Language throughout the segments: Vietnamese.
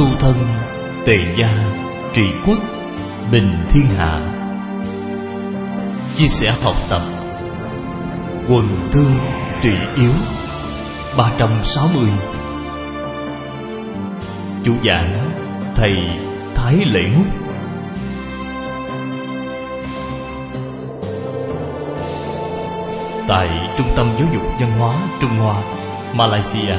tu thân, tề gia, trị quốc, bình thiên hạ. Chia sẻ học tập, quần thương trị yếu. 360. Chủ giảng thầy Thái Lễ Ngúc. Tại Trung tâm Giáo dục Văn hóa Trung Hoa, Malaysia.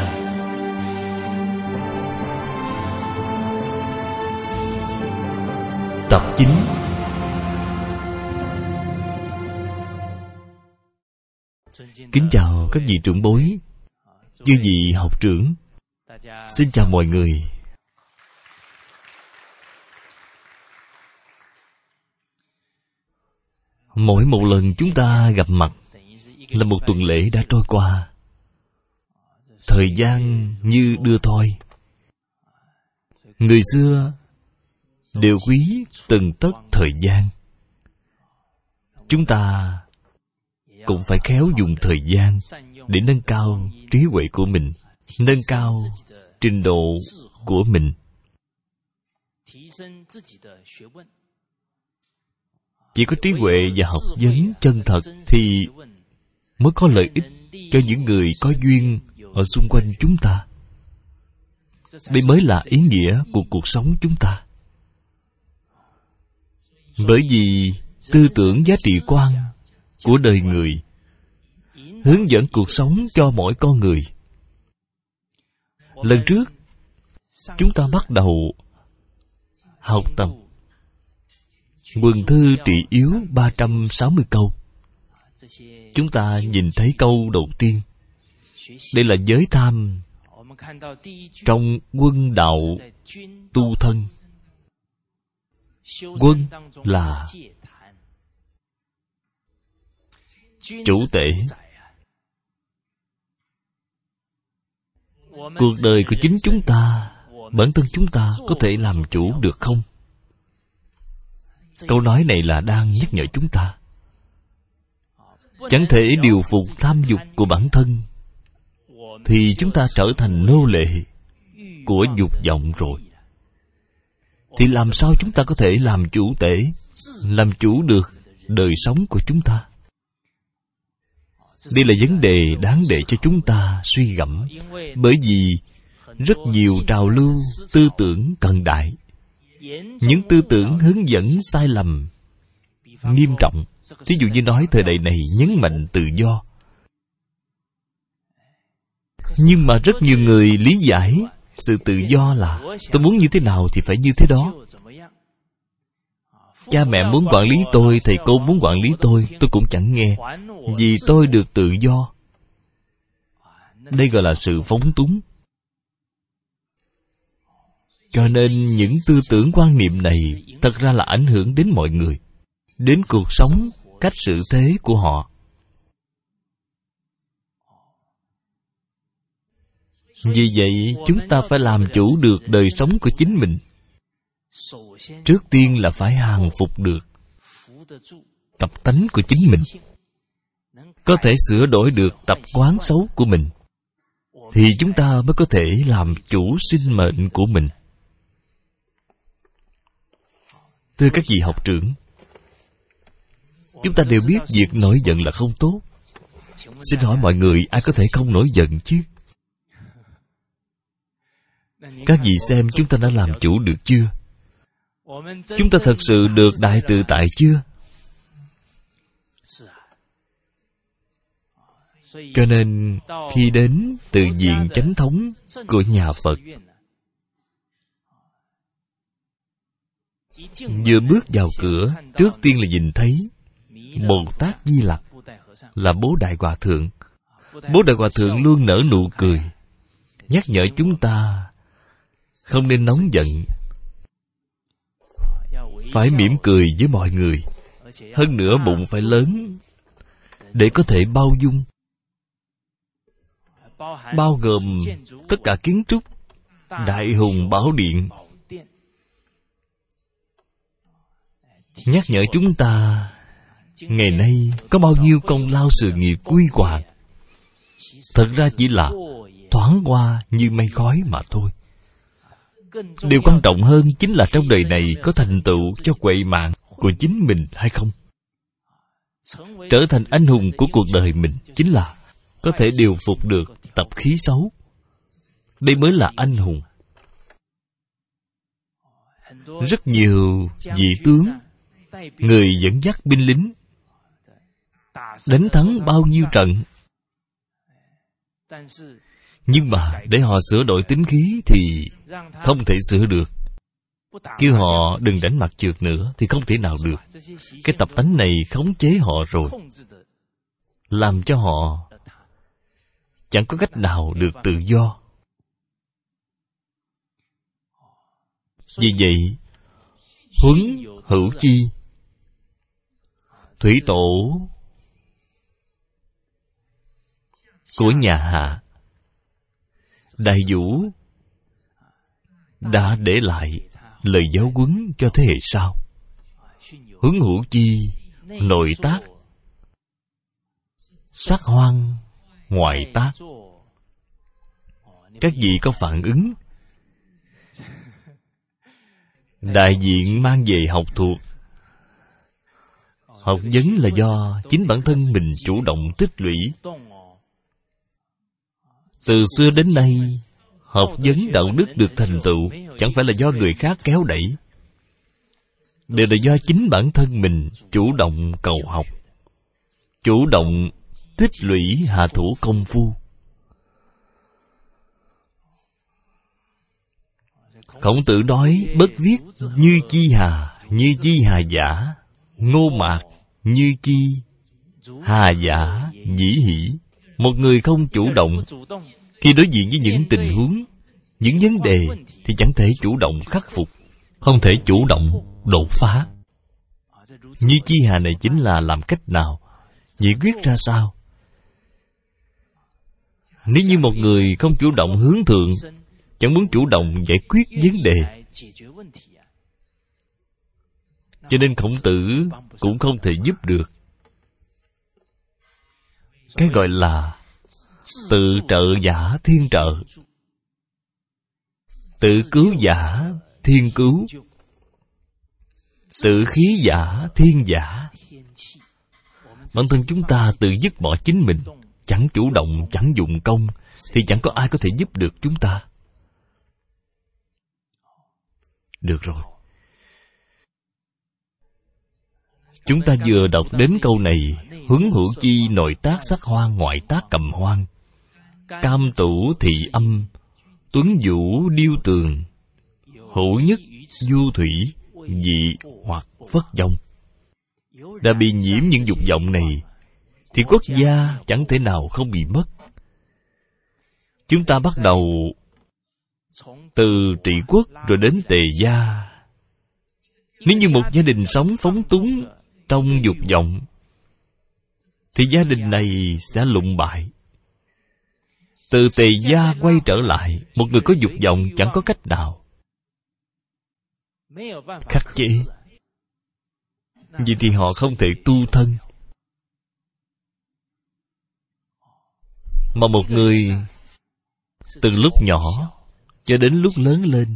Tập 9. Kính chào các vị trưởng bối, chư vị học trưởng. Xin chào mọi người. Mỗi một lần chúng ta gặp mặt là một tuần lễ đã trôi qua. Thời gian như đưa thoi. Người xưa đều quý từng tấc thời gian. Chúng ta cũng phải khéo dùng thời gian để nâng cao trí huệ của mình, nâng cao trình độ của mình. Chỉ có trí huệ và học vấn chân thật thì mới có lợi ích cho những người có duyên ở xung quanh chúng ta. Đây mới là ý nghĩa của cuộc sống chúng ta. Bởi vì tư tưởng giá trị quan của đời người hướng dẫn cuộc sống cho mỗi con người. Lần trước chúng ta bắt đầu học tập Quần thư trị yếu 360 câu. Chúng ta nhìn thấy câu đầu tiên. Đây là giới tham trong quân đạo tu thân. Quân là chủ tể. Cuộc đời của chính chúng ta, bản thân chúng ta có thể làm chủ được không? Câu nói này là đang nhắc nhở chúng ta. Chẳng thể điều phục tham dục của bản thân thì chúng ta trở thành nô lệ của dục vọng rồi. Thì làm sao chúng ta có thể làm chủ tể, làm chủ được đời sống của chúng ta? Đây là vấn đề đáng để cho chúng ta suy gẫm. Bởi vì rất nhiều trào lưu tư tưởng cận đại, những tư tưởng hướng dẫn sai lầm nghiêm trọng. Thí dụ như nói thời đại này nhấn mạnh tự do, nhưng mà rất nhiều người lý giải sự tự do là tôi muốn như thế nào thì phải như thế đó. Cha mẹ muốn quản lý tôi, thầy cô muốn quản lý tôi cũng chẳng nghe, vì tôi được tự do. Đây gọi là sự phóng túng. Cho nên những tư tưởng quan niệm này thật ra là ảnh hưởng đến mọi người, đến cuộc sống, cách xử thế của họ. Vì vậy chúng ta phải làm chủ được đời sống của chính mình. Trước tiên là phải hàng phục được tập tánh của chính mình, có thể sửa đổi được tập quán xấu của mình, thì chúng ta mới có thể làm chủ sinh mệnh của mình. Thưa các vị học trưởng, chúng ta đều biết việc nổi giận là không tốt. Xin hỏi mọi người, ai có thể không nổi giận chứ? Các vị xem chúng ta đã làm chủ được chưa? Chúng ta thật sự được đại tự tại chưa? Cho nên khi đến từ viện chánh thống của nhà Phật, vừa bước vào cửa, trước tiên là nhìn thấy Bồ Tát Di Lặc là Bố Đại Hòa Thượng. Bố Đại Hòa Thượng luôn nở nụ cười, nhắc nhở chúng ta không nên nóng giận, phải mỉm cười với mọi người. Hơn nữa bụng phải lớn để có thể bao dung, bao gồm tất cả kiến trúc Đại Hùng Bảo Điện. Nhắc nhở chúng ta ngày nay có bao nhiêu công lao sự nghiệp huy hoàng, thật ra chỉ là thoáng qua như mây khói mà thôi. Điều quan trọng hơn chính là trong đời này có thành tựu cho huệ mạng của chính mình hay không. Trở thành anh hùng của cuộc đời mình chính là có thể điều phục được tập khí xấu. Đây mới là anh hùng. Rất nhiều vị tướng, người dẫn dắt binh lính, đánh thắng bao nhiêu trận, nhưng mà để họ sửa đổi tính khí thì không thể sửa được. Kêu họ đừng đánh mặt trượt nữa thì không thể nào được. Cái tập tánh này khống chế họ rồi, làm cho họ chẳng có cách nào được tự do. Vì vậy, huấn hữu chi, thủy tổ của nhà Hạ, Đại Vũ đã để lại lời giáo huấn cho thế hệ sau. Huấn hữu chi, nội tác, sát hoang, ngoại tác. Các vị có phản ứng. Đại diện mang về học thuộc. Học vấn là do chính bản thân mình chủ động tích lũy. Từ xưa đến nay, học vấn đạo đức được thành tựu chẳng phải là do người khác kéo đẩy, đều là do chính bản thân mình chủ động cầu học, chủ động tích lũy hạ thủ công phu. Khổng Tử nói bất viết như chi hà, như chi hà giả, ngô mạc như chi hà giả dĩ hỷ. Một người không chủ động, khi đối diện với những tình huống, những vấn đề thì chẳng thể chủ động khắc phục, không thể chủ động đột phá. Như chi hà này chính là làm cách nào, giải quyết ra sao. Nếu như một người không chủ động hướng thượng, chẳng muốn chủ động giải quyết vấn đề, cho nên Khổng Tử cũng không thể giúp được. Cái gọi là tự trợ giả thiên trợ, tự cứu giả thiên cứu, tự khí giả thiên giả. Bản thân chúng ta tự dứt bỏ chính mình, chẳng chủ động, chẳng dụng công, thì chẳng có ai có thể giúp được chúng ta. Được rồi. Chúng ta vừa đọc đến câu này, huấn hữu chi nội tác sát hoang, ngoại tác cầm hoang, cam tủ thị âm, tuấn vũ điêu tường, hữu nhất du thủy, dị hoặc phất vong. Đã bị nhiễm những dục vọng này thì quốc gia chẳng thể nào không bị mất. Chúng ta bắt đầu từ trị quốc rồi đến tề gia. Nếu như một gia đình sống phóng túng trong dục vọng thì gia đình này sẽ lụng bại. Từ tề gia quay trở lại, một người có dục vọng chẳng có cách nào khắc chế. Vì thì họ không thể tu thân. Mà một người từ lúc nhỏ cho đến lúc lớn lên,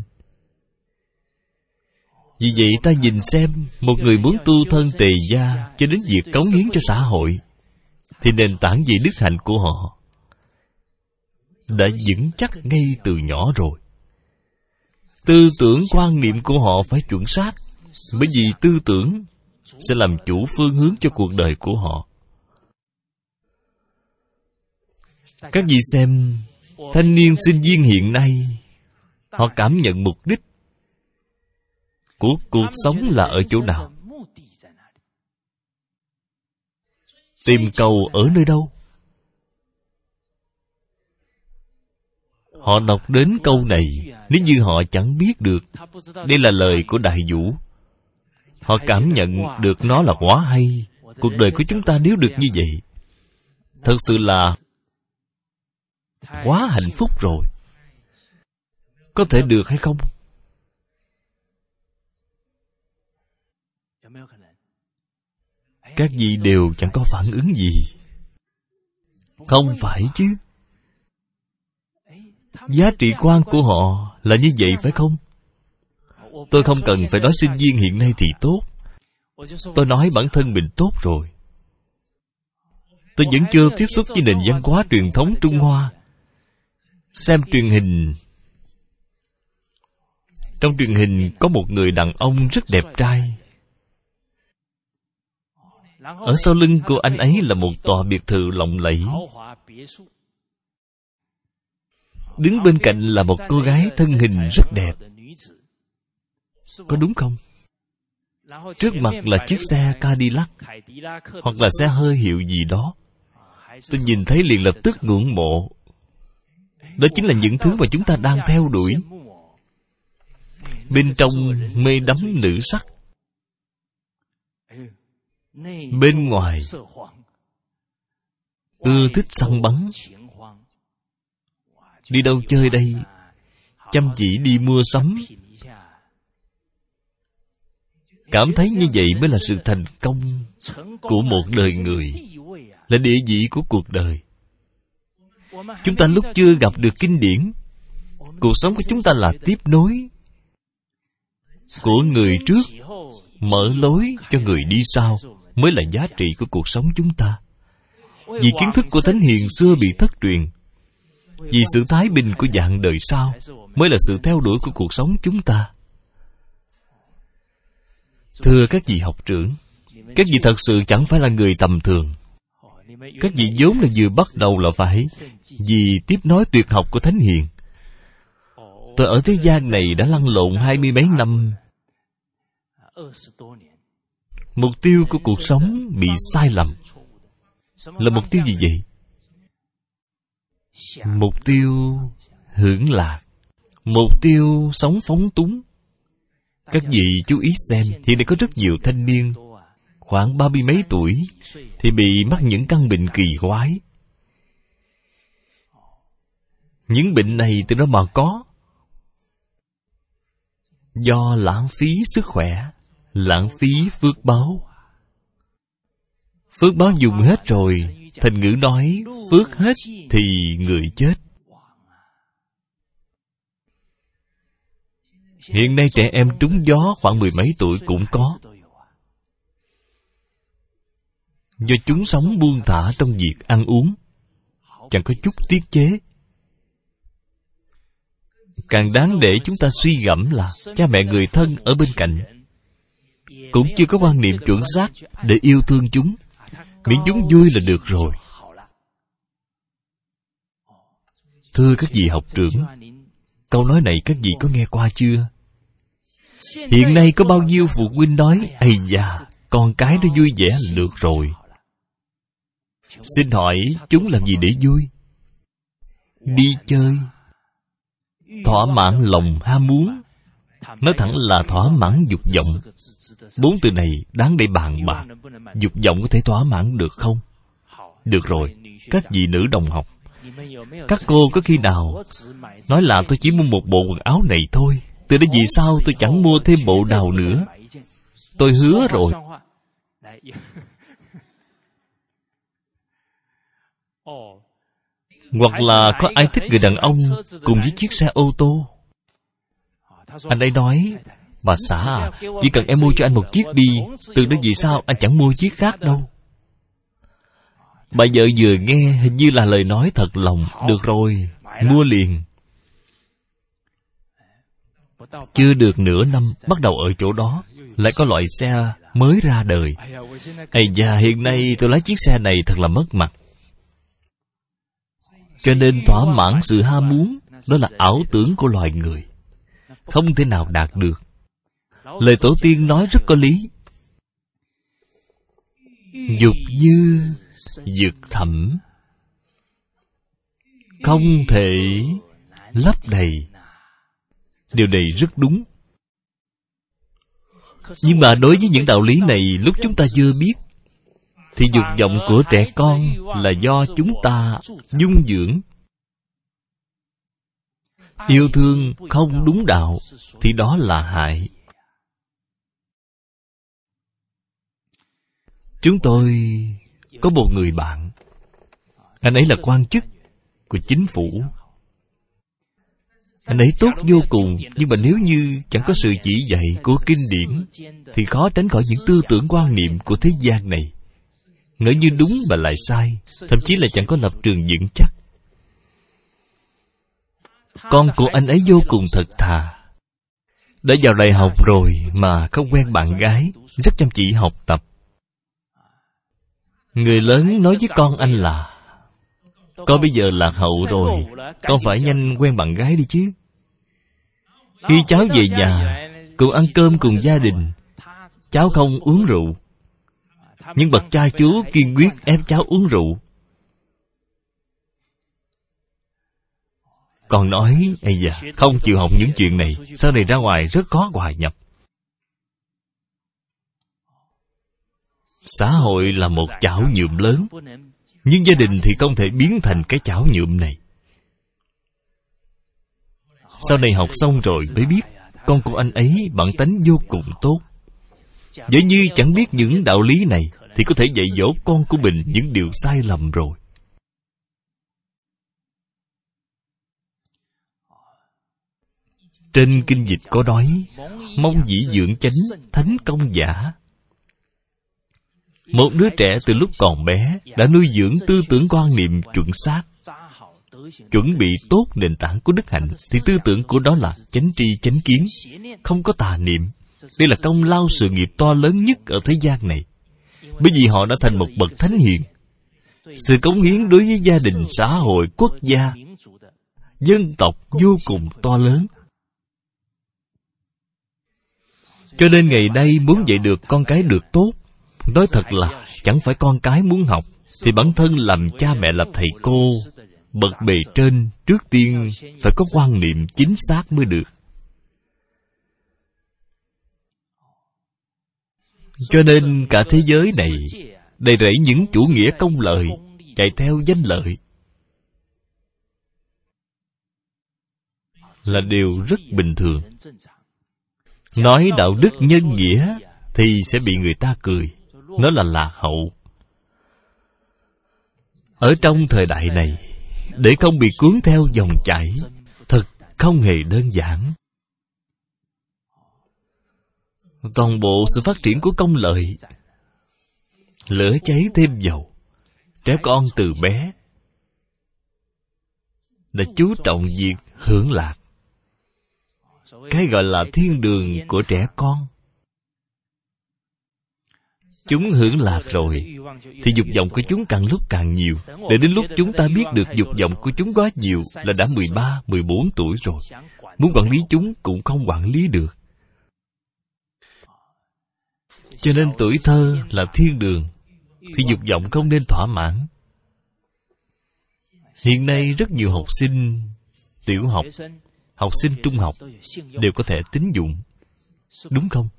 vì vậy ta nhìn xem, một người muốn tu thân tề gia cho đến việc cống hiến cho xã hội, thì nền tảng về đức hạnh của họ đã vững chắc ngay từ nhỏ rồi. Tư tưởng quan niệm của họ phải chuẩn xác, bởi vì tư tưởng sẽ làm chủ phương hướng cho cuộc đời của họ. Các vị xem, thanh niên sinh viên hiện nay, họ cảm nhận mục đích của cuộc sống là ở chỗ nào? Tìm cầu ở nơi đâu? Họ đọc đến câu này, nếu như họ chẳng biết được đây là lời của Đại Vũ, họ cảm nhận được nó là quá hay. Cuộc đời của chúng ta nếu được như vậy, thật sự là quá hạnh phúc rồi. Có thể được hay không? Các vị đều chẳng có phản ứng gì. Không phải chứ? Giá trị quan của họ là như vậy phải không? Tôi không cần phải nói sinh viên hiện nay thì tốt. Tôi nói bản thân mình tốt rồi. Tôi vẫn chưa tiếp xúc với nền văn hóa truyền thống Trung Hoa. Xem truyền hình, trong truyền hình có một người đàn ông rất đẹp trai. Ở sau lưng của anh ấy là một tòa biệt thự lộng lẫy. Đứng bên cạnh là một cô gái thân hình rất đẹp. Có đúng không? Trước mặt là chiếc xe Cadillac hoặc là xe hơi hiệu gì đó. Tôi nhìn thấy liền lập tức ngưỡng mộ. Đó chính là những thứ mà chúng ta đang theo đuổi. Bên trong mê đắm nữ sắc, bên ngoài ưa thích săn bắn. Đi đâu chơi đây? Chăm chỉ đi mua sắm. Cảm thấy như vậy mới là sự thành công của một đời người, là địa vị của cuộc đời. Chúng ta lúc chưa gặp được kinh điển, cuộc sống của chúng ta là tiếp nối của người trước, mở lối cho người đi sau mới là giá trị của cuộc sống chúng ta. Vì kiến thức của thánh hiền xưa bị thất truyền, vì sự thái bình của dạng đời sau mới là sự theo đuổi của cuộc sống chúng ta. Thưa các vị học trưởng, các vị thật sự chẳng phải là người tầm thường. Các vị vốn là vừa bắt đầu là phải vì tiếp nối tuyệt học của thánh hiền. Tôi ở thế gian này đã lăn lộn 20 mấy năm. Mục tiêu của cuộc sống bị sai lầm. Là mục tiêu gì vậy? Mục tiêu hưởng lạc, mục tiêu sống phóng túng. Các vị chú ý xem, hiện nay có rất nhiều thanh niên khoảng 30 mấy tuổi thì bị mắc những căn bệnh kỳ quái. Những bệnh này từ đó mà có. Do lãng phí sức khỏe, lãng phí phước báo. Phước báo dùng hết rồi, thành ngữ nói phước hết thì người chết. Hiện nay trẻ em trúng gió khoảng 10 mấy tuổi cũng có. Do chúng sống buông thả trong việc ăn uống, chẳng có chút tiết chế. Càng đáng để chúng ta suy gẫm là cha mẹ người thân ở bên cạnh cũng chưa có quan niệm chuẩn xác để yêu thương chúng, miễn chúng vui là được rồi. Thưa các vị học trưởng, câu nói này các vị có nghe qua chưa? Hiện nay có bao nhiêu phụ huynh nói, ây da, con cái nó vui vẻ là được rồi. Xin hỏi chúng làm gì để vui? Đi chơi, thỏa mãn lòng ham muốn. Nói thẳng là thỏa mãn dục vọng. 4 từ này đáng để bàn bạc. Dục vọng có thể thỏa mãn được không? Được rồi, các vị nữ đồng học, các cô có khi nào nói là tôi chỉ mua một bộ quần áo này thôi, từ đây vì sao tôi chẳng mua thêm bộ nào nữa? Tôi hứa rồi. Hoặc là có ai thích người đàn ông cùng với chiếc xe ô tô. Anh ấy nói, bà xã à, chỉ cần em mua cho anh một chiếc đi, từ đó vì sao anh chẳng mua chiếc khác đâu. Bà vợ vừa nghe hình như là lời nói thật lòng. Được rồi, mua liền. Chưa được nửa năm, bắt đầu ở chỗ đó lại có loại xe mới ra đời. Ây da, hiện nay tôi lái chiếc xe này thật là mất mặt. Cho nên thỏa mãn sự ham muốn, đó là ảo tưởng của loài người, không thể nào đạt được. Lời tổ tiên nói rất có lý. Dục như vực thẳm, không thể lấp đầy. Điều này rất đúng. Nhưng mà đối với những đạo lý này, lúc chúng ta chưa biết, thì dục vọng của trẻ con là do chúng ta dung dưỡng. Yêu thương không đúng đạo thì đó là hại. Chúng tôi có một người bạn, anh ấy là quan chức của chính phủ. Anh ấy tốt vô cùng, nhưng mà nếu như chẳng có sự chỉ dạy của kinh điển thì khó tránh khỏi những tư tưởng quan niệm của thế gian này. Ngỡ như đúng mà lại sai, thậm chí là chẳng có lập trường vững chắc. Con của anh ấy vô cùng thật thà. Đã vào đại học rồi mà không quen bạn gái, rất chăm chỉ học tập. Người lớn nói với con anh là: con bây giờ lạc hậu rồi, con phải nhanh quen bạn gái đi chứ. Khi cháu về nhà cùng ăn cơm cùng gia đình, cháu không uống rượu, nhưng bậc cha chú kiên quyết ép cháu uống rượu. Còn nói: ây da, không chịu học những chuyện này, sau này ra ngoài rất khó hòa nhập. Xã hội là một chảo nhuộm lớn, nhưng gia đình thì không thể biến thành cái chảo nhuộm này. Sau này học xong rồi mới biết con của anh ấy bản tánh vô cùng tốt. Nếu như chẳng biết những đạo lý này thì có thể dạy dỗ con của mình những điều sai lầm rồi. Trên kinh dịch có nói: mong dĩ dưỡng chánh, thánh công giả. Một đứa trẻ từ lúc còn bé đã nuôi dưỡng tư tưởng quan niệm chuẩn xác, chuẩn bị tốt nền tảng của đức hạnh, thì tư tưởng của đó là chánh tri chánh kiến, không có tà niệm. Đây là công lao sự nghiệp to lớn nhất ở thế gian này, bởi vì họ đã thành một bậc thánh hiền. Sự cống hiến đối với gia đình, xã hội, quốc gia, dân tộc vô cùng to lớn. Cho nên ngày nay muốn dạy được con cái được tốt, nói thật là chẳng phải con cái muốn học, thì bản thân làm cha mẹ, làm thầy cô, bậc bề trên, trước tiên phải có quan niệm chính xác mới được. Cho nên cả thế giới này đầy rẫy những chủ nghĩa công lợi, chạy theo danh lợi, là điều rất bình thường. Nói đạo đức nhân nghĩa thì sẽ bị người ta cười, nó là lạc hậu. Ở trong thời đại này, để không bị cuốn theo dòng chảy, thật không hề đơn giản. Toàn bộ sự phát triển của công lợi, lửa cháy thêm dầu. Trẻ con từ bé đã chú trọng việc hưởng lạc. Cái gọi là thiên đường của trẻ con. Chúng hưởng lạc rồi thì dục vọng của chúng càng lúc càng nhiều. Để đến lúc chúng ta biết được dục vọng của chúng quá nhiều là đã 13, 14 tuổi rồi. Muốn quản lý chúng cũng không quản lý được. Cho nên tuổi thơ là thiên đường, thì dục vọng không nên thỏa mãn. Hiện nay rất nhiều học sinh tiểu học, học sinh trung học đều có thể tín dụng, đúng không?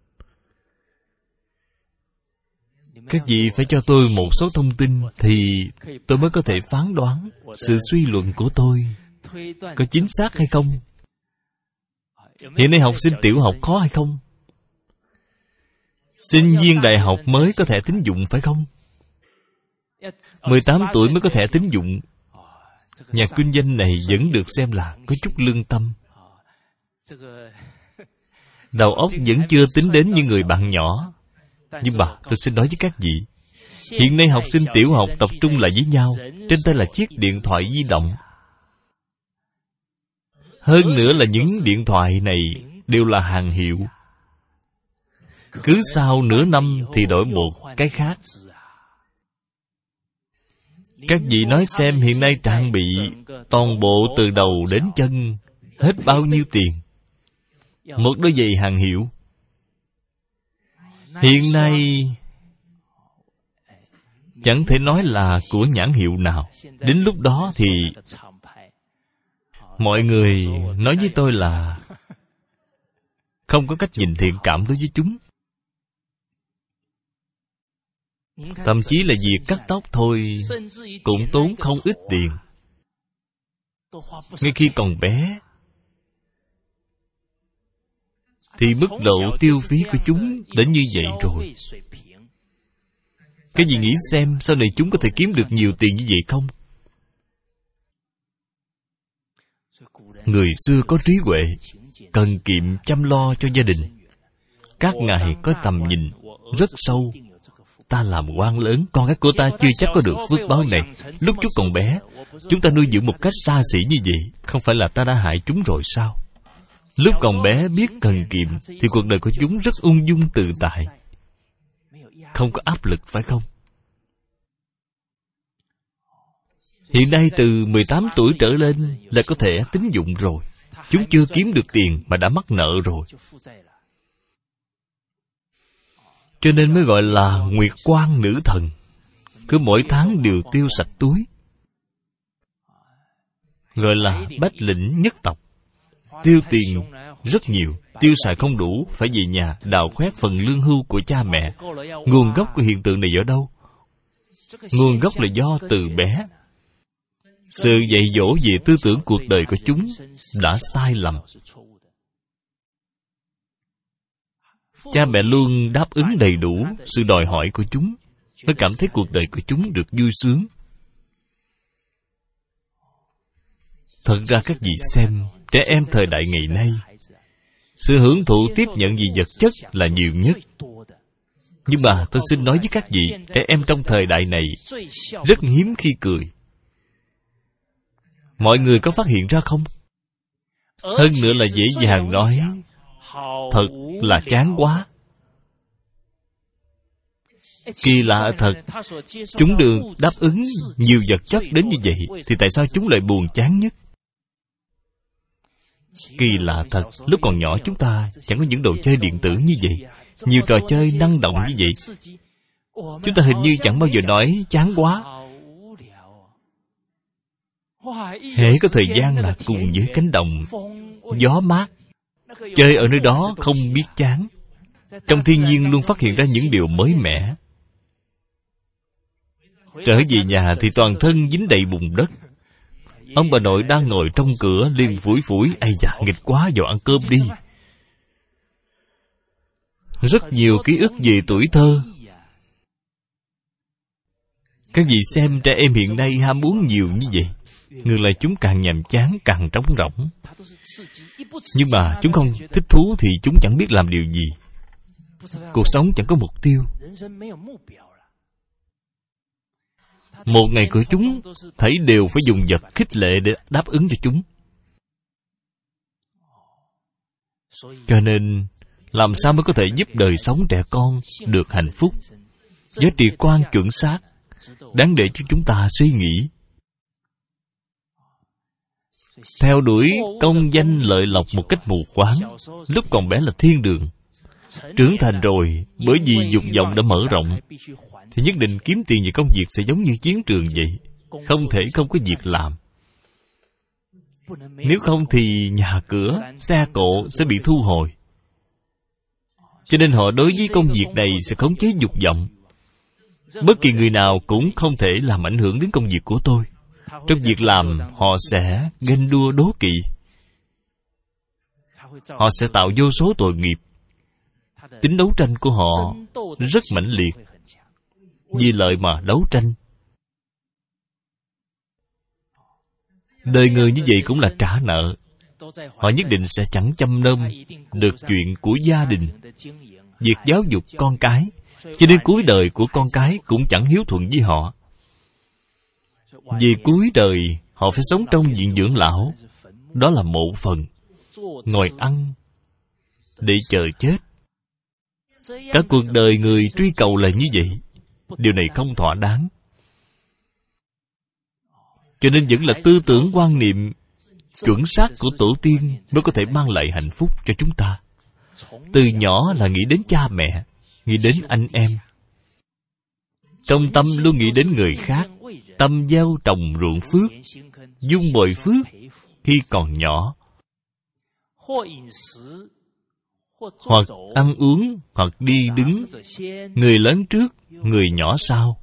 Các vị phải cho tôi một số thông tin thì tôi mới có thể phán đoán sự suy luận của tôi có chính xác hay không. Hiện nay học sinh tiểu học khó hay không? Sinh viên đại học mới có thẻ tín dụng phải không? 18 tuổi mới có thẻ tín dụng. Nhà kinh doanh này vẫn được xem là có chút lương tâm. Đầu óc vẫn chưa tính đến như người bạn nhỏ. Nhưng mà tôi xin nói với các vị, hiện nay học sinh tiểu học tập trung lại với nhau, trên tay là chiếc điện thoại di động. Hơn nữa là những điện thoại này đều là hàng hiệu. Cứ sau nửa năm thì đổi một cái khác. Các vị nói xem hiện nay trang bị toàn bộ từ đầu đến chân hết bao nhiêu tiền? Một đôi giày hàng hiệu hiện nay chẳng thể nói là của nhãn hiệu nào. Đến lúc đó thì mọi người nói với tôi là không có cách nhìn thiện cảm đối với chúng. Thậm chí là việc cắt tóc thôi cũng tốn không ít tiền. Ngay khi còn bé thì mức độ tiêu phí của chúng đã như vậy rồi. Cái gì nghĩ xem sau này chúng có thể kiếm được nhiều tiền như vậy không? Người xưa có trí huệ, cần kiệm chăm lo cho gia đình. Các ngài có tầm nhìn rất sâu. Ta làm quan lớn, con cái của ta chưa chắc có được phước báo này. Lúc chúng còn bé, chúng ta nuôi dưỡng một cách xa xỉ như vậy, không phải là ta đã hại chúng rồi sao? Lúc còn bé biết cần kiệm, thì cuộc đời của chúng rất ung dung tự tại, không có áp lực, phải không? Hiện nay từ 18 tuổi trở lên là có thể tín dụng rồi. Chúng chưa kiếm được tiền mà đã mắc nợ rồi. Cho nên mới gọi là nguyệt quan nữ thần. Cứ mỗi tháng đều tiêu sạch túi. Gọi là bách lĩnh nhất tộc. Tiêu tiền rất nhiều, tiêu xài không đủ, phải về nhà đào khoét phần lương hưu của cha mẹ. Nguồn gốc của hiện tượng này ở đâu? Nguồn gốc là do từ bé, sự dạy dỗ về tư tưởng cuộc đời của chúng đã sai lầm. Cha mẹ luôn đáp ứng đầy đủ sự đòi hỏi của chúng, mới cảm thấy cuộc đời của chúng được vui sướng. Thật ra các vị xem, trẻ em thời đại ngày nay, sự hưởng thụ tiếp nhận về vật chất là nhiều nhất. Nhưng mà tôi xin nói với các vị, trẻ em trong thời đại này rất hiếm khi cười. Mọi người có phát hiện ra không? Hơn nữa là dễ dàng nói, thật là chán quá. Kỳ lạ thật, chúng được đáp ứng nhiều vật chất đến như vậy, thì tại sao chúng lại buồn chán nhất? Kỳ lạ thật, lúc còn nhỏ chúng ta chẳng có những đồ chơi điện tử như vậy, nhiều trò chơi năng động như vậy. Chúng ta hình như chẳng bao giờ nói chán quá. Hễ có thời gian là cùng với cánh đồng, gió mát, chơi ở nơi đó không biết chán. Trong thiên nhiên luôn phát hiện ra những điều mới mẻ. Trở về nhà thì toàn thân dính đầy bùn đất. Ông bà nội đang ngồi trong cửa liền phủi phủi, ây da, nghịch quá, vào ăn cơm đi. Rất nhiều ký ức về tuổi thơ. Các vị xem trẻ em hiện nay ham muốn nhiều như vậy, ngược lại chúng càng nhàm chán, càng trống rỗng. Nhưng mà chúng không thích thú thì chúng chẳng biết làm điều gì. Cuộc sống chẳng có mục tiêu. Một ngày của chúng thấy đều phải dùng vật khích lệ để đáp ứng cho chúng. Cho nên làm sao mới có thể giúp đời sống trẻ con được hạnh phúc? Giá trị quan chuẩn xác, đáng để cho chúng ta suy nghĩ. Theo đuổi công danh lợi lộc một cách mù quáng, lúc còn bé là thiên đường. Trưởng thành rồi, bởi vì dục vọng đã mở rộng, thì nhất định kiếm tiền về công việc sẽ giống như chiến trường vậy, không thể không có việc làm. Nếu không thì nhà cửa, xe cộ sẽ bị thu hồi. Cho nên họ đối với công việc này sẽ khống chế dục vọng. Bất kỳ người nào cũng không thể làm ảnh hưởng đến công việc của tôi. Trong việc làm, họ sẽ ganh đua đố kỵ. Họ sẽ tạo vô số tội nghiệp. Tính đấu tranh của họ rất mãnh liệt. Vì lợi mà đấu tranh. Đời người như vậy cũng là trả nợ. Họ nhất định sẽ chẳng chăm nom được chuyện của gia đình, việc giáo dục con cái, cho đến cuối đời của con cái cũng chẳng hiếu thuận với họ. Vì cuối đời họ phải sống trong viện dưỡng lão, đó là mộ phần, ngồi ăn để chờ chết. Cả cuộc đời người truy cầu là như vậy. Điều này không thỏa đáng. Cho nên vẫn là tư tưởng quan niệm chuẩn xác của tổ tiên mới có thể mang lại hạnh phúc cho chúng ta. Từ nhỏ là nghĩ đến cha mẹ, nghĩ đến anh em. Trong tâm luôn nghĩ đến người khác, tâm gieo trồng ruộng phước, dung bồi phước khi còn nhỏ. Hoặc ăn uống, hoặc đi đứng, người lớn trước, người nhỏ sau.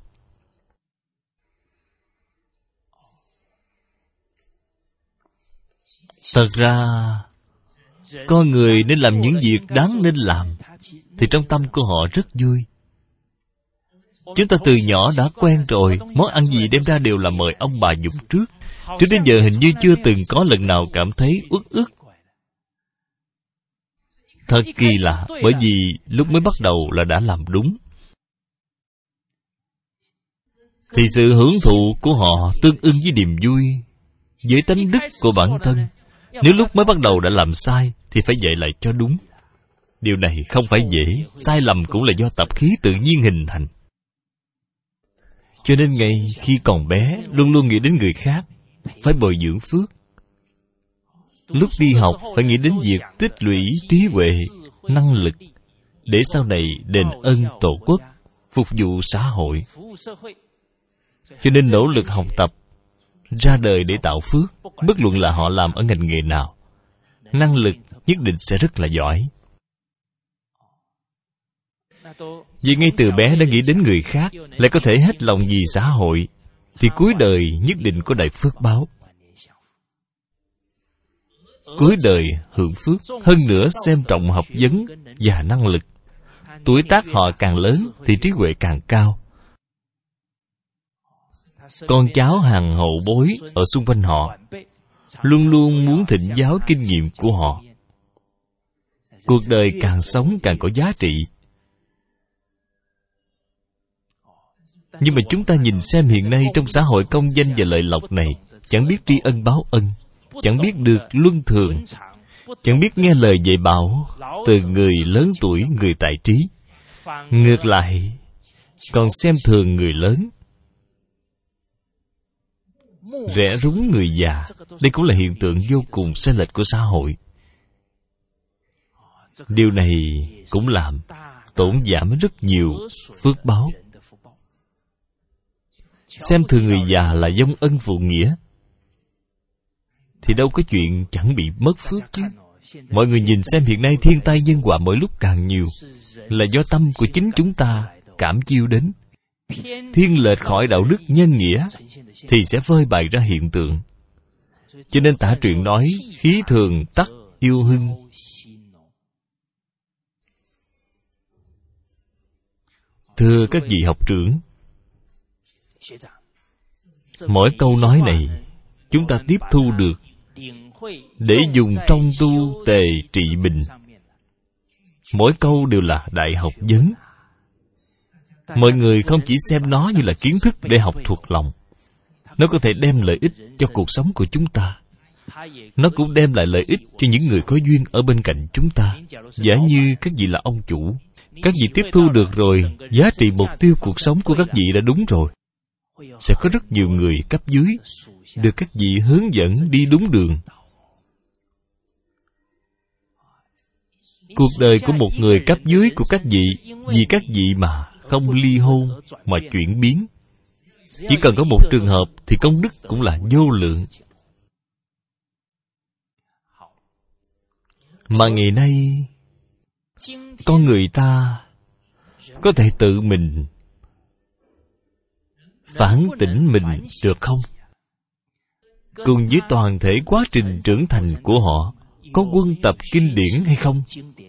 Thật ra, con người nên làm những việc đáng nên làm, thì trong tâm của họ rất vui. Chúng ta từ nhỏ đã quen rồi, món ăn gì đem ra đều là mời ông bà dùng trước. Trước đến giờ hình như chưa từng có lần nào cảm thấy uất ức. Thật kỳ lạ, bởi vì lúc mới bắt đầu là đã làm đúng. Thì sự hưởng thụ của họ tương ưng với niềm vui, với tánh đức của bản thân. Nếu lúc mới bắt đầu đã làm sai thì phải dạy lại cho đúng. Điều này không phải dễ. Sai lầm cũng là do tập khí tự nhiên hình thành. Cho nên ngay khi còn bé, luôn luôn nghĩ đến người khác, phải bồi dưỡng phước. Lúc đi học phải nghĩ đến việc tích lũy trí huệ, năng lực, để sau này đền ơn tổ quốc, phục vụ xã hội. Cho nên nỗ lực học tập, ra đời để tạo phước. Bất luận là họ làm ở ngành nghề nào, năng lực nhất định sẽ rất là giỏi. Vì ngay từ bé đã nghĩ đến người khác, lại có thể hết lòng vì xã hội, thì cuối đời nhất định có đại phước báo. Cuối đời hưởng phước. Hơn nữa xem trọng học vấn và năng lực. Tuổi tác họ càng lớn thì trí huệ càng cao. Con cháu hàng hậu bối ở xung quanh họ luôn luôn muốn thịnh giáo kinh nghiệm của họ. Cuộc đời càng sống càng có giá trị. Nhưng mà chúng ta nhìn xem hiện nay trong xã hội công danh và lợi lộc này, chẳng biết tri ân báo ân, chẳng biết được luân thường, chẳng biết nghe lời dạy bảo từ người lớn tuổi, người tài trí. Ngược lại còn xem thường người lớn, rẻ rúng người già. Đây cũng là hiện tượng vô cùng sai lệch của xã hội. Điều này cũng làm tổn giảm rất nhiều phước báo. Xem thường người già là vong ân phụ nghĩa, thì đâu có chuyện chẳng bị mất phước chứ. Mọi người nhìn xem hiện nay thiên tai nhân họa mỗi lúc càng nhiều, là do tâm của chính chúng ta cảm chiêu đến. Thiên lệch khỏi đạo đức nhân nghĩa thì sẽ phơi bày ra hiện tượng. Cho nên tả truyện nói khí thường tắc yêu hưng. Thưa các vị học trưởng, mỗi câu nói này chúng ta tiếp thu được để dùng trong tu tề trị bình. Mỗi câu đều là đại học vấn. Mọi người không chỉ xem nó như là kiến thức để học thuộc lòng. Nó có thể đem lợi ích cho cuộc sống của chúng ta. Nó cũng đem lại lợi ích cho những người có duyên ở bên cạnh chúng ta. Giả như các vị là ông chủ, các vị tiếp thu được rồi, giá trị mục tiêu cuộc sống của các vị đã đúng rồi, sẽ có rất nhiều người cấp dưới được các vị hướng dẫn đi đúng đường. Cuộc đời của một người cấp dưới của các vị, vì các vị mà không ly hôn mà chuyển biến. Chỉ cần có một trường hợp thì công đức cũng là vô lượng. Mà ngày nay con người ta có thể tự mình phản tỉnh mình được không? Cùng với toàn thể quá trình trưởng thành của họ, có quân tập kinh điển hay không?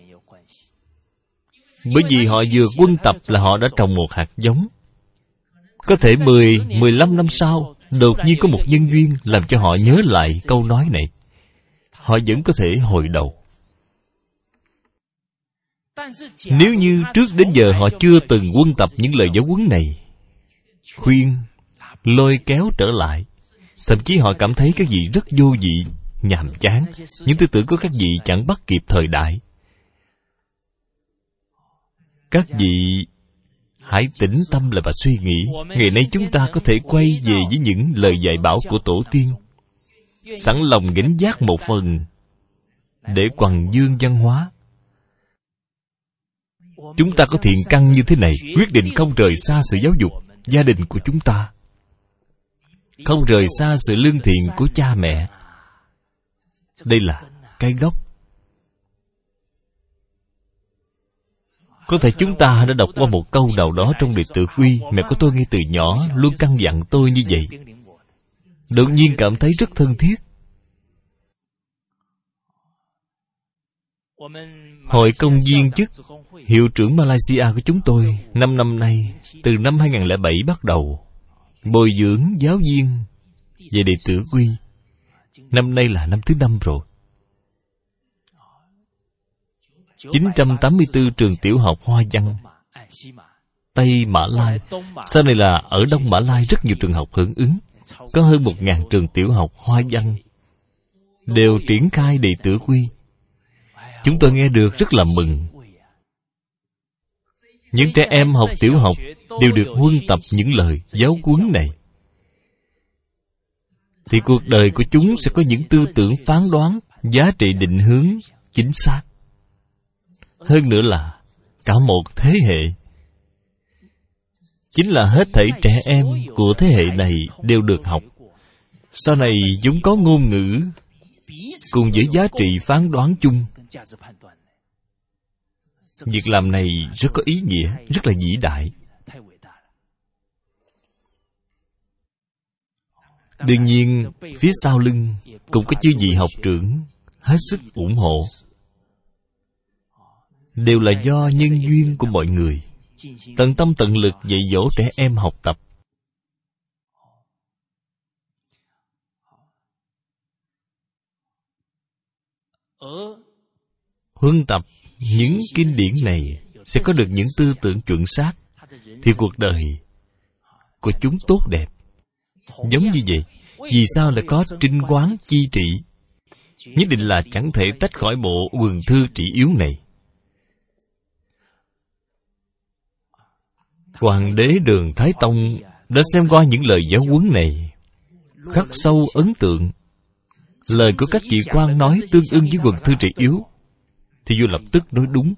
Bởi vì họ vừa quân tập là họ đã trồng một hạt giống. Có thể 10, 15 năm sau, đột nhiên có một nhân duyên làm cho họ nhớ lại câu nói này. Họ vẫn có thể hồi đầu. Nếu như trước đến giờ họ chưa từng quân tập những lời giáo huấn này, khuyên, lôi kéo trở lại, thậm chí họ cảm thấy các vị rất vô vị, nhàm chán, những tư tưởng của các vị chẳng bắt kịp thời đại. Các vị hãy tĩnh tâm lại và suy nghĩ, ngày nay chúng ta có thể quay về với những lời dạy bảo của tổ tiên, sẵn lòng gánh vác một phần để quằng dương văn hóa. Chúng ta có thiện căn như thế này, quyết định không rời xa sự giáo dục gia đình của chúng ta, không rời xa sự lương thiện của cha mẹ. Đây là cái gốc. Có thể chúng ta đã đọc qua một câu nào đó trong Đệ Tử Quy. Mẹ của tôi ngay từ nhỏ luôn căn dặn tôi như vậy. Đột nhiên cảm thấy rất thân thiết. Hội công viên chức hiệu trưởng Malaysia của chúng tôi 5 năm nay, từ năm 2007 bắt đầu bồi dưỡng giáo viên về đệ tử quy. Năm nay là năm thứ 5 rồi. 984 trường tiểu học Hoa Văn Tây Mã Lai. Sau này là ở Đông Mã Lai rất nhiều trường học hưởng ứng. Có hơn 1.000 trường tiểu học Hoa Văn đều triển khai đệ tử quy. Chúng tôi nghe được rất là mừng. Những trẻ em học tiểu học đều được huân tập những lời giáo huấn này, thì cuộc đời của chúng sẽ có những tư tưởng phán đoán, giá trị định hướng chính xác. Hơn nữa là cả một thế hệ, chính là hết thảy trẻ em của thế hệ này đều được học. Sau này chúng có ngôn ngữ cùng với giá trị phán đoán chung. Việc làm này rất có ý nghĩa, rất là vĩ đại. Đương nhiên, phía sau lưng cũng có chư vị học trưởng hết sức ủng hộ. Đều là do nhân duyên của mọi người tận tâm tận lực dạy dỗ trẻ em học tập. Huân tập những kinh điển này sẽ có được những tư tưởng chuẩn xác, thì cuộc đời của chúng tốt đẹp. Giống như vậy, vì sao lại có trinh quán chi trị? Nhất định là chẳng thể tách khỏi bộ quần thư trị yếu này. Hoàng đế Đường Thái Tông đã xem qua những lời giáo huấn này, khắc sâu ấn tượng. Lời của các vị quan nói tương ưng với quần thư trị yếu, thì vua lập tức nói đúng.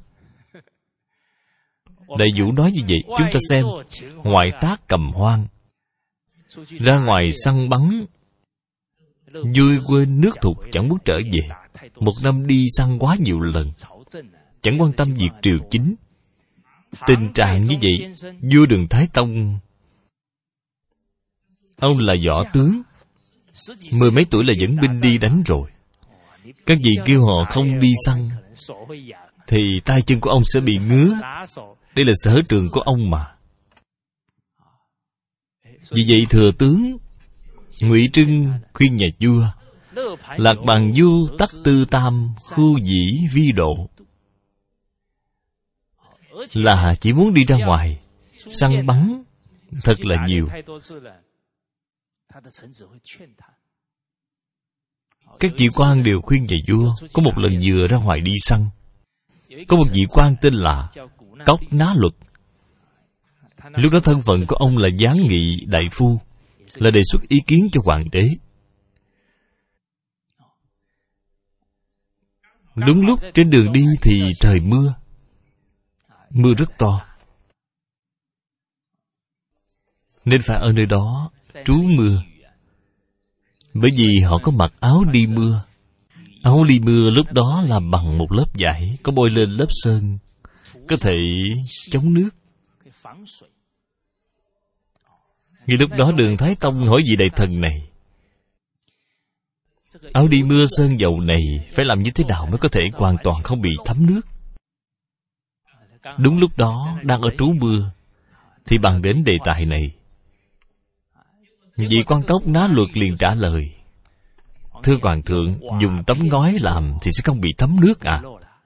Đại Vũ nói như vậy, chúng ta xem. Ngoại tác cầm hoang, ra ngoài săn bắn, vui quên nước thục chẳng muốn trở về. Một năm đi săn quá nhiều lần, chẳng quan tâm việc triều chính. Tình trạng như vậy, vua Đường Thái Tông, ông là võ tướng, 10 mấy tuổi là dẫn binh đi đánh rồi. Các vị kêu họ không đi săn, thì tay chân của ông sẽ bị ngứa. Đây là sở trường của ông mà. Vì vậy thừa tướng Ngụy Trưng khuyên nhà vua: lạc bàn du tắc tư tam, khu dĩ vi độ. Là chỉ muốn đi ra ngoài săn bắn thật là nhiều. Các vị quan đều khuyên nhà vua. Có một lần vừa ra ngoài đi săn, có một vị quan tên là Cốc Ná Luật. Lúc đó thân phận của ông là giáng nghị đại phu, là đề xuất ý kiến cho hoàng đế. Đúng lúc trên đường đi thì trời mưa, mưa rất to, nên phải ở nơi đó trú mưa. Bởi vì họ có mặc áo đi mưa. Áo đi mưa lúc đó làm bằng một lớp vải, có bôi lên lớp sơn, có thể chống nước. Ngay lúc đó Đường Thái Tông hỏi vị đại thần này: áo đi mưa sơn dầu này phải làm như thế nào mới có thể hoàn toàn không bị thấm nước? Đúng lúc đó đang ở trú mưa, thì bàn đến đề tài này. Vị quan Cốc Ná Luật liền trả lời: thưa hoàng thượng, dùng tấm ngói làm thì sẽ không bị thấm nước à?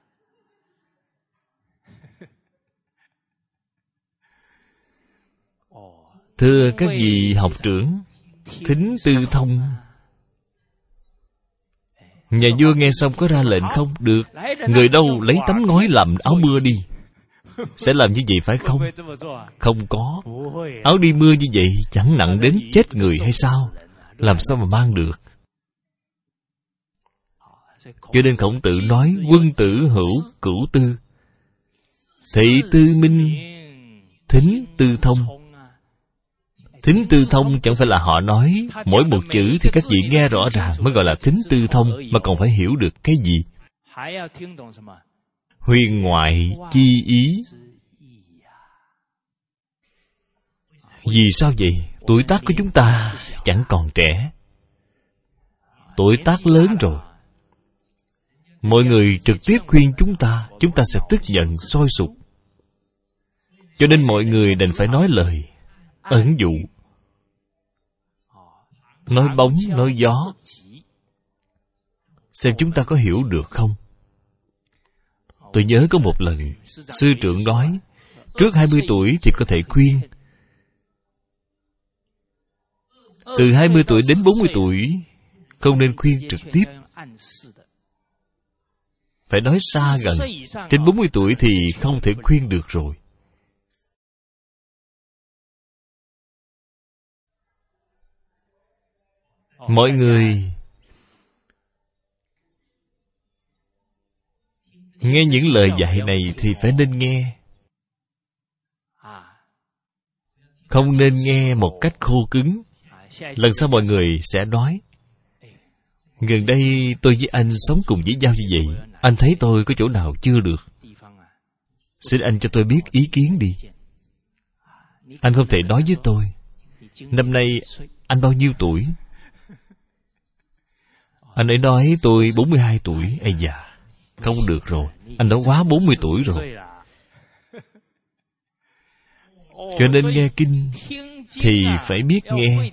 Thưa các vị học trưởng, thính tư thông. Nhà vua nghe xong có ra lệnh không? Được. Người đâu lấy tấm ngói làm áo mưa đi. Sẽ làm như vậy phải không? Không có. Áo đi mưa như vậy chẳng nặng đến chết người hay sao? Làm sao mà mang được? Cho nên Khổng Tử nói: quân tử hữu cửu tư, thị tư minh, thính tư thông. Thính tư thông chẳng phải là họ nói mỗi một chữ thì các vị nghe rõ ràng mới gọi là thính tư thông, mà còn phải hiểu được cái gì? Huyền ngoại chi ý. Vì sao vậy? Tuổi tác của chúng ta chẳng còn trẻ, tuổi tác lớn rồi. Mọi người trực tiếp khuyên chúng ta sẽ tức giận, sôi sục. Cho nên mọi người đành phải nói lời ẩn dụ, nói bóng, nói gió, xem chúng ta có hiểu được không. Tôi nhớ có một lần sư trưởng nói, trước 20 tuổi thì có thể khuyên, từ 20 tuổi đến 40 tuổi không nên khuyên trực tiếp, phải nói xa gần. Trên 40 tuổi thì không thể khuyên được rồi. Mọi người nghe những lời dạy này thì phải nên nghe, không nên nghe một cách khô cứng. Lần sau mọi người sẽ nói, gần đây tôi với anh sống cùng với nhau như vậy, anh thấy tôi có chỗ nào chưa được, xin anh cho tôi biết ý kiến đi. Anh không thể nói với tôi, năm nay anh bao nhiêu tuổi? Anh ấy nói tôi 42 tuổi. Ây da, không được rồi, anh đã quá 40 tuổi rồi. Cho nên nghe kinh thì phải biết nghe,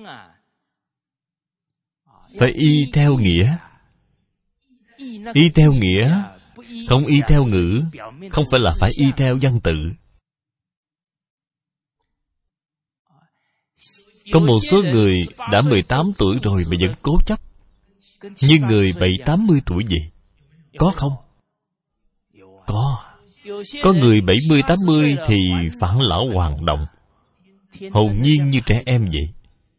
phải y theo nghĩa. Y theo nghĩa, không y theo ngữ, không phải là phải y theo văn tự. Có một số người đã 18 tuổi rồi mà vẫn cố chấp như người 70-80 tuổi vậy. Có không? Có người 70-80 thì phản lão hoàn động, hồn nhiên như trẻ em vậy.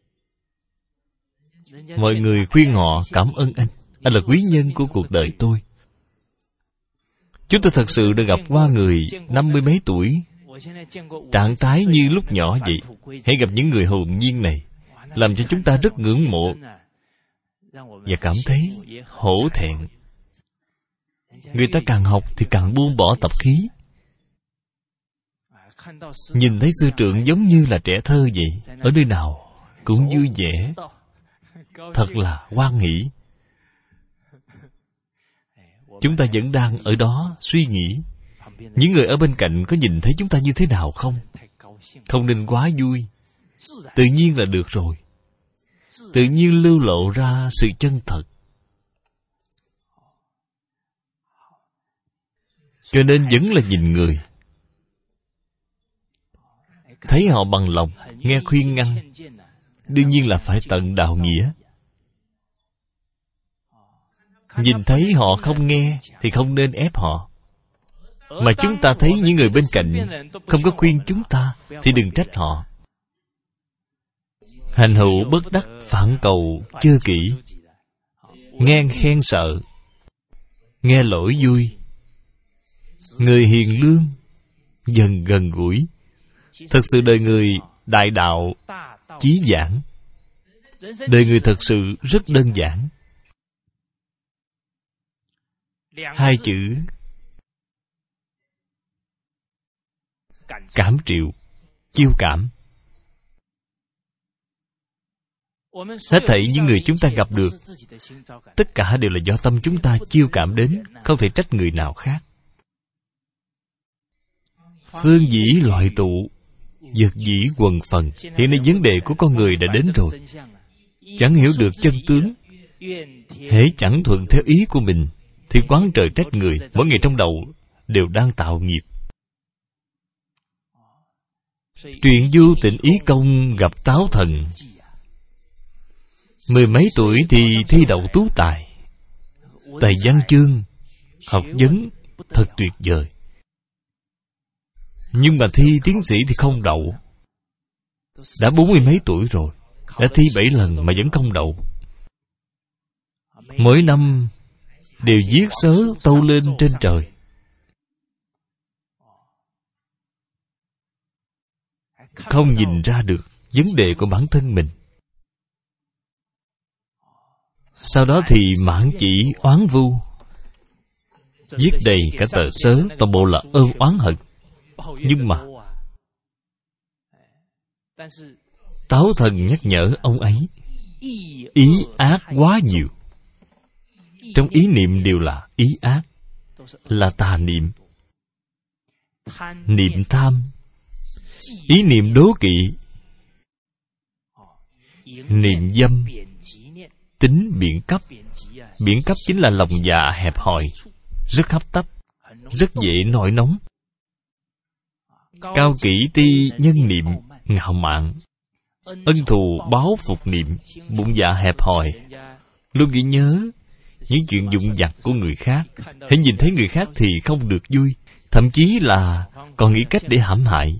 Mọi người khuyên họ, cảm ơn anh là quý nhân của cuộc đời tôi. Chúng tôi thật sự đã gặp qua người 50 mấy tuổi, trạng thái như lúc nhỏ vậy. Hãy gặp những người hồn nhiên này, làm cho chúng ta rất ngưỡng mộ và cảm thấy hổ thẹn. Người ta càng học thì càng buông bỏ tập khí. Nhìn thấy sư trưởng giống như là trẻ thơ vậy, ở nơi nào cũng vui vẻ, thật là hoan hỷ. Chúng ta vẫn đang ở đó suy nghĩ, những người ở bên cạnh có nhìn thấy chúng ta như thế nào không? Không nên quá vui, tự nhiên là được rồi. Tự nhiên lưu lộ ra sự chân thật. Cho nên vẫn là nhìn người, thấy họ bằng lòng, nghe khuyên ngăn, đương nhiên là phải tận đạo nghĩa. Nhìn thấy họ không nghe thì không nên ép họ. Mà chúng ta thấy những người bên cạnh không có khuyên chúng ta thì đừng trách họ. Hành hữu bất đắc phản cầu chơ kỹ. Nghe khen sợ, nghe lỗi vui. Người hiền lương dần gần gũi. Thật sự đời người đại đạo chí giản. Đời người thật sự rất đơn giản. Hai chữ cảm triệu, chiêu cảm. Hết thảy những người chúng ta gặp được, tất cả đều là do tâm chúng ta chiêu cảm đến, không thể trách người nào khác. Phương dĩ loại tụ, vật dĩ quần phần. Hiện nay vấn đề của con người đã đến rồi. Chẳng hiểu được chân tướng, hễ chẳng thuận theo ý của mình thì oán trời trách người. Mỗi ngày trong đầu đều đang tạo nghiệp. Truyện Du Tịnh Ý Công gặp Táo Thần. 10 mấy tuổi thì thi đậu tú tài. Tài văn chương, học vấn thật tuyệt vời. Nhưng mà thi tiến sĩ thì không đậu. Đã 40 mấy tuổi rồi, đã thi 7 lần mà vẫn không đậu. Mỗi năm đều viết sớ tâu lên trên trời. Không nhìn ra được vấn đề của bản thân mình. Sau đó thì mãn chỉ oán vu, viết đầy cả tờ sớ, toàn bộ là ơn oán hận. Nhưng mà Táo Thần nhắc nhở ông ấy, ý ác quá nhiều. Trong ý niệm đều là ý ác, là tà niệm. Niệm tham, ý niệm đố kỵ, niệm dâm, tính biện cấp. Biện cấp chính là lòng dạ hẹp hòi, rất hấp tấp, rất dễ nổi nóng. Cao kỷ ti nhân niệm, ngạo mạn. Ân thù báo phục niệm, bụng dạ hẹp hòi, luôn ghi nhớ những chuyện vụn vặt của người khác. Hãy nhìn thấy người khác thì không được vui, thậm chí là còn nghĩ cách để hãm hại.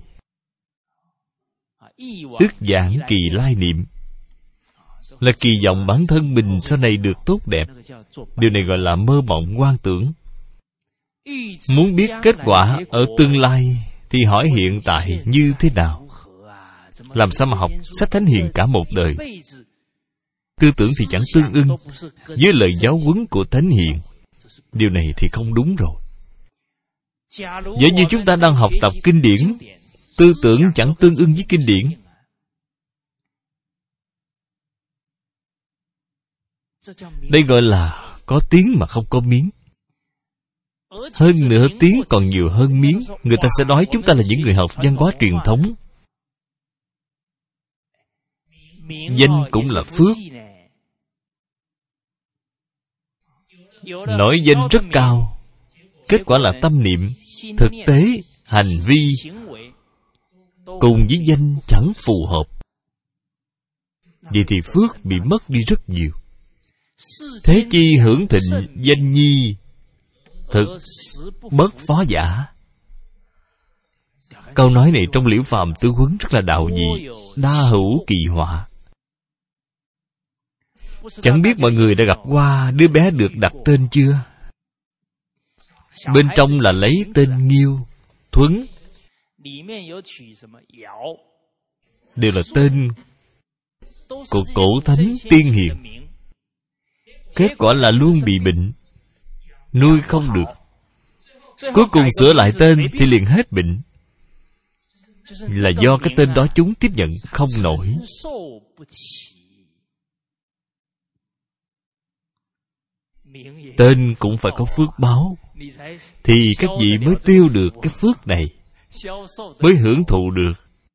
Ước giảng kỳ lai niệm, là kỳ vọng bản thân mình sau này được tốt đẹp. Điều này gọi là mơ mộng hoang tưởng. Muốn biết kết quả ở tương lai thì hỏi hiện tại như thế nào. Làm sao mà học sách Thánh Hiền cả một đời, tư tưởng thì chẳng tương ưng với lời giáo huấn của Thánh Hiền. Điều này thì không đúng rồi. Vậy như chúng ta đang học tập kinh điển, tư tưởng chẳng tương ưng với kinh điển, đây gọi là có tiếng mà không có miếng. Hơn nữa tiếng còn nhiều hơn miếng. Người ta sẽ nói chúng ta là những người học văn hóa truyền thống. Danh cũng là phước. Nổi danh rất cao, kết quả là tâm niệm, thực tế, hành vi cùng với danh chẳng phù hợp. Vậy thì phước bị mất đi rất nhiều. Thế chi hưởng thịnh danh nhi, thực bất phó giả. Câu nói này trong Liễu Phàm Tứ Huấn rất là đạo dị, đa hữu kỳ họa. Chẳng biết mọi người đã gặp qua đứa bé được đặt tên chưa? Bên trong là lấy tên Nghiêu, Thuấn, đều là tên của cổ thánh tiên hiền. Kết quả là luôn bị bệnh, nuôi không được. Cuối cùng sửa lại tên thì liền hết bệnh. Là do cái tên đó chúng tiếp nhận không nổi. Tên cũng phải có phước báo, thì các vị mới tiêu được cái phước này, mới hưởng thụ được.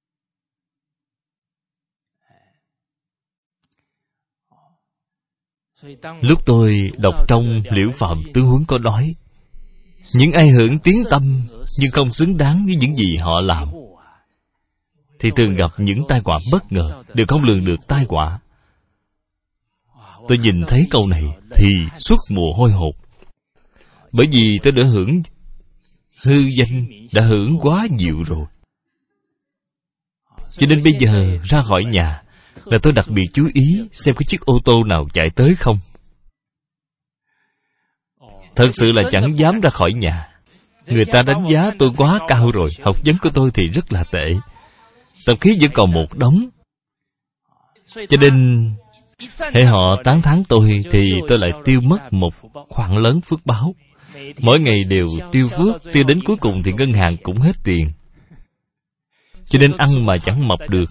Lúc tôi đọc trong Liễu Phàm Tứ Huấn có nói, những ai hưởng tiếng tăm nhưng không xứng đáng với những gì họ làm, thì thường gặp những tai họa bất ngờ, đều không lường được tai họa. Tôi nhìn thấy câu này thì suốt mồ hôi hột. Bởi vì tôi đã hưởng hư danh, đã hưởng quá nhiều rồi. Cho nên bây giờ ra khỏi nhà là tôi đặc biệt chú ý xem có chiếc ô tô nào chạy tới không. Thật sự là chẳng dám ra khỏi nhà. Người ta đánh giá tôi quá cao rồi. Học vấn của tôi thì rất là tệ, tập khí vẫn còn một đống. Cho nên hễ họ tán thán tôi thì tôi lại tiêu mất một khoản lớn phước báo. Mỗi ngày đều tiêu phước, tiêu đến cuối cùng thì ngân hàng cũng hết tiền. Cho nên ăn mà chẳng mập được.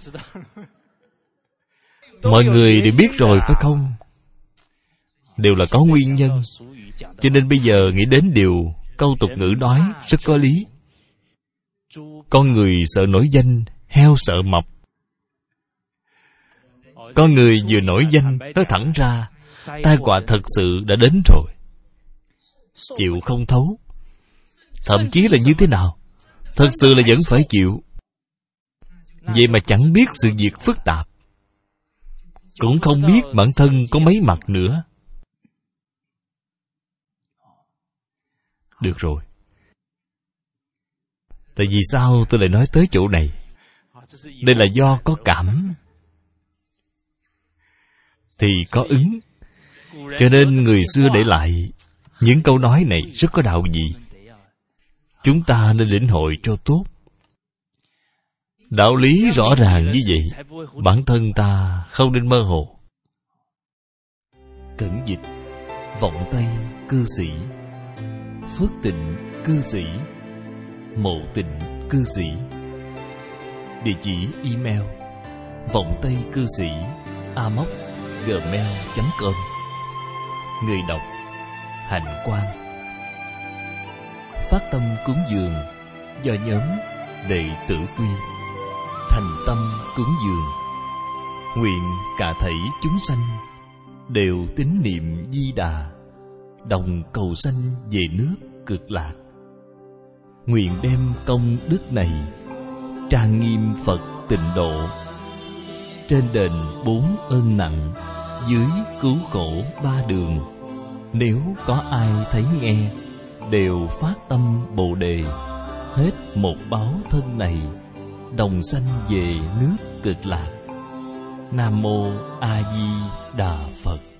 Mọi người đều biết rồi phải không? Đều là có nguyên nhân. Cho nên bây giờ nghĩ đến điều câu tục ngữ nói rất có lý. Con người sợ nổi danh, heo sợ mập. Con người vừa nổi danh, nói thẳng ra, tai họa thật sự đã đến rồi. Chịu không thấu. Thậm chí là như thế nào? Thật sự là vẫn phải chịu. Vậy mà chẳng biết sự việc phức tạp, cũng không biết bản thân có mấy mặt nữa. Được rồi. Tại vì sao tôi lại nói tới chỗ này? Đây là do có cảm thì có ứng. Cho nên người xưa để lại những câu nói này rất có đạo gì. Chúng ta nên lĩnh hội cho tốt. Đạo lý rõ ràng như vậy, bản thân ta không nên mơ hồ. Cẩn dịch: Vọng Tây cư sĩ, Phước Tịnh cư sĩ, Mộ Tịnh cư sĩ. Địa chỉ email: vọng tây cư sĩ amos@gmail.com. Người đọc: hạnh quang. Phát tâm cúng dường do nhóm đệ tử quy. Thành tâm cúng dường, nguyện cả thảy chúng sanh đều tín niệm Di Đà, đồng cầu sanh về nước Cực Lạc. Nguyện đem công đức này trang nghiêm Phật Tịnh Độ, trên đền 4 ơn nặng, dưới cứu khổ 3 đường. Nếu có ai thấy nghe, đều phát tâm Bồ Đề, hết một báo thân này, đồng sanh về nước Cực Lạc. Nam Mô A Di Đà Phật.